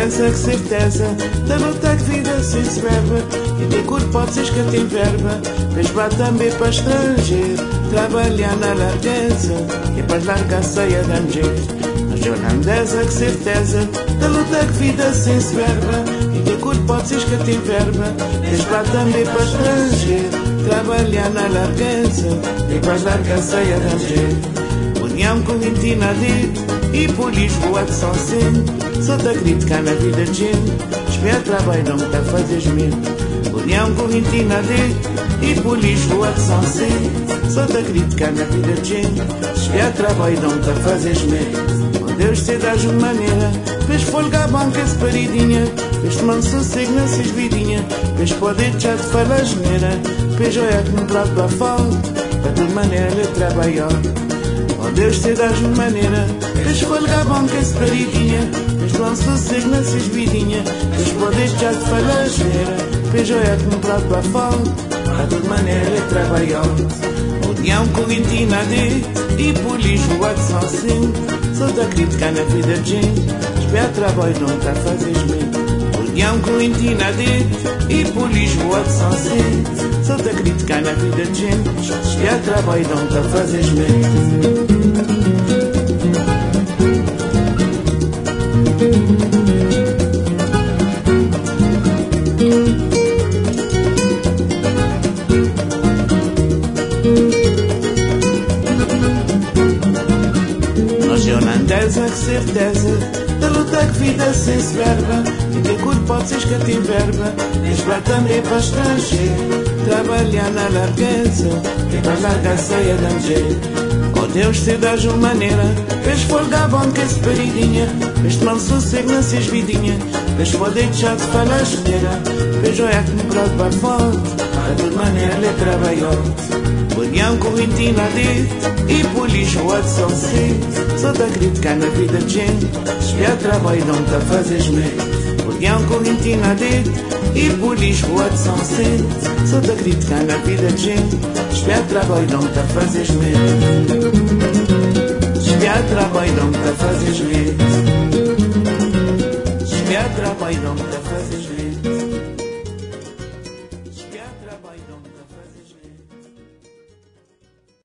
Holandesa, que certeza da luta que vida se soberba. E tem corpo pode ser que tem verba. Mas vá também para estrangeiro trabalhar na largueza, que é para largar a ceia da mulher. Mas holandesa, que certeza da luta que vida se soberba. E tem corpo pode ser que tem verba. Mas vá também para estrangeiro trabalhar na largueza, que é para largar a ceia da mulher. União Correntina e por Lisboa de São Sendo, só te criticar na vida de gente, espera trabalho não te fazes medo. União Correntina e por Lisboa de São Sendo, só te criticar na vida de gente, espera trabalho não te fazes medo. Oh Deus, te dás uma maneira, vês folga a banca esse paridinha, vês tomando sossego nessas vidinhas, vês poder já te falar geneira, vês olhar que no prato da falta, para tua maneira de trabalhar. Oh Deus, te dás uma maneira, vês folga a banca esse paridinha, vês tomando sossego nessas vidinhas, vês poder já te falar geneira, vês olhar que no prato da falta, para tua maneira de trabalhar. União Correntina e por Lisboa de São Sendo, só te criticar na vida de gente, espera trabalho não te fazes medo. União Correntina e por Lisboa de São Sendo, só te criticar na vida de gente, espera trabalho não te fazes medo. Holandesa, que certeza da luta que vida sem soberba. E tem corpo pode ser que tem verba. Mas vai também para estrangeiro trabalhar na largueza, e para largar a ceia da mulher. Oh Deus, te dás uma maneira, vês folga bom que esse paridinha, vês tomar sossego nessas vidinhas, vês poder deixar de falar geneira, vês olhar que no prato vai forte, a tua maneira lhe trabalhou. União Correntina e por Lisboa de São Sendo, só te criticar na vida de gente, espera trabalho não te fazes medo. União Correntina e por Lisboa de São Sendo, só te criticar na vida de gente, espera trabalho não te fazes medo.